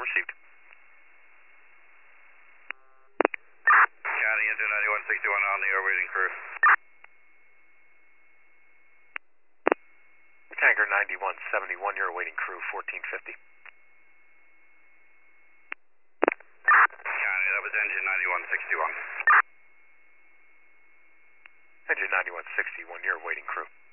received. County engine 9161 on the waiting crew. Tanker 9171, you're awaiting crew 1450. County, that was engine 9161. Engine 9161, you're awaiting crew.